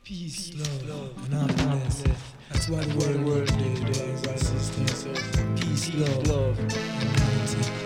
Peace, love, and happiness. That's why the world needs brothers and sisters. Peace, love, and unity.